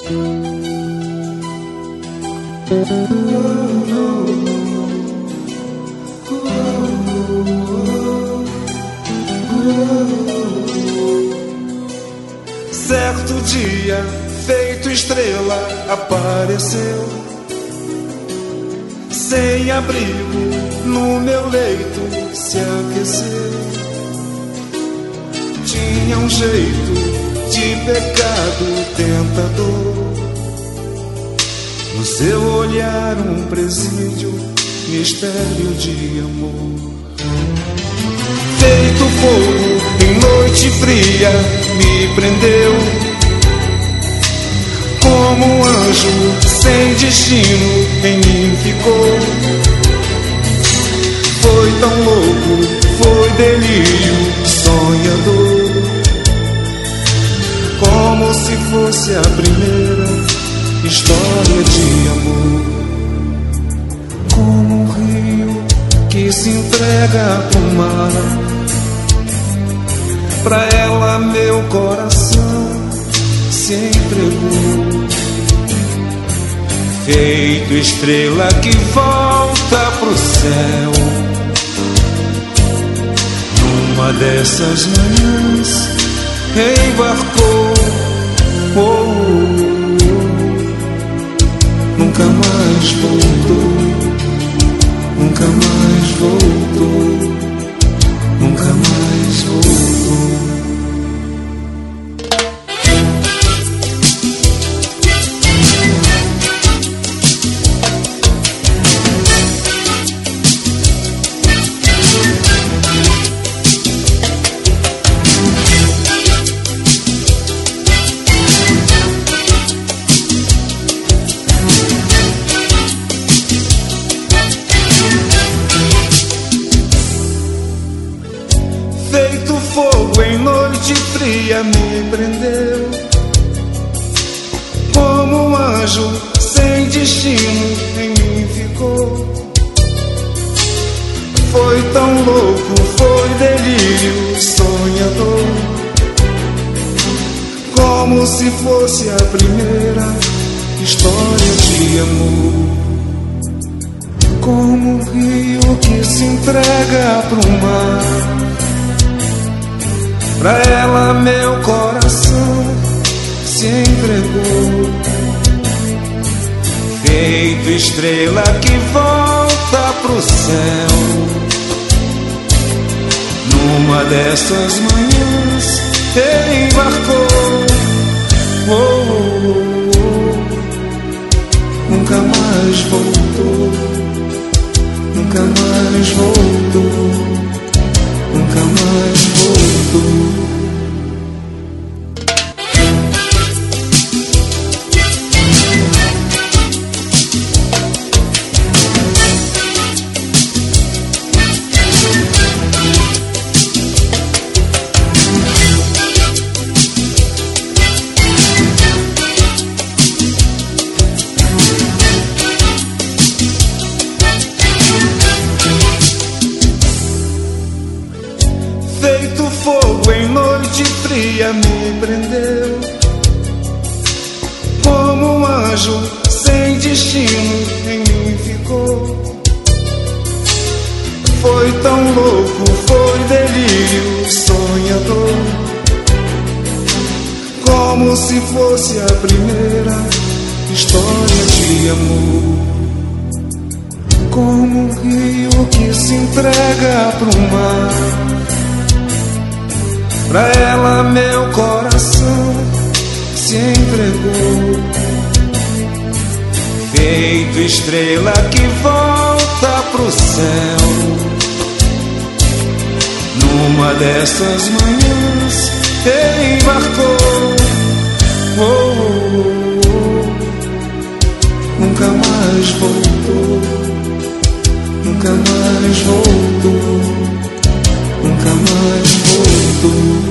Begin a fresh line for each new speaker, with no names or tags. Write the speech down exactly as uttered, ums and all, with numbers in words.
Certo dia, feito estrela, apareceu, sem abrigo, no meu leito se aqueceu. Tinha um jeito de pecado tentador, no seu olhar um presídio, mistério de amor. Feito fogo em noite fria, me prendeu, como um anjo sem destino em mim ficou. Foi tão louco, foi delírio sonhador, como se fosse a primeira história de amor. Como um rio que se entrega pro mar, pra ela meu coração se entregou. Feito estrela que volta pro céu, numa dessas manhãs embarcou. Oh, oh, oh. Nunca mais voltou, nunca mais voltou, nunca mais voltou. Me prendeu, como um anjo sem destino em mim ficou. Foi tão louco, foi delírio sonhador, como se fosse a primeira história de amor. Como um rio que se entrega pro mar, pra ela meu coração se entregou. Feito estrela que volta pro céu, numa dessas manhãs embarcou. Oh, oh, oh. Nunca mais voltou, nunca mais voltou, nunca mais voltou. Me prendeu, como um anjo sem destino em mim ficou. Foi tão louco, foi delírio sonhador, como se fosse a primeira história de amor. Como um rio que se entrega pro mar, pra ela meu coração se entregou. Feito estrela que volta pro céu, numa dessas manhãs embarcou. Oh, oh, oh. Nunca mais voltou, nunca mais voltou, nunca mais voltou.